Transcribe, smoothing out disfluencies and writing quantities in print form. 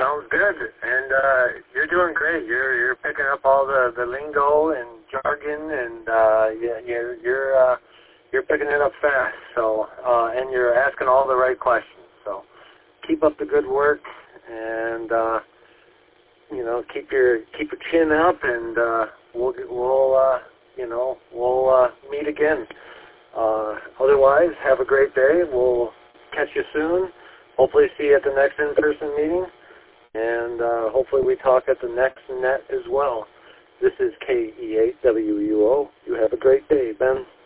Sounds good, and you're doing great. You're picking up all the lingo and jargon, and you're picking it up fast. So and you're asking all the right questions. So keep up the good work, and keep your chin up, and we'll meet again. Otherwise, have a great day. We'll catch you soon. Hopefully see you at the next in-person meeting. And hopefully we talk at the next net as well. This is KE8WUO. You have a great day, Ben.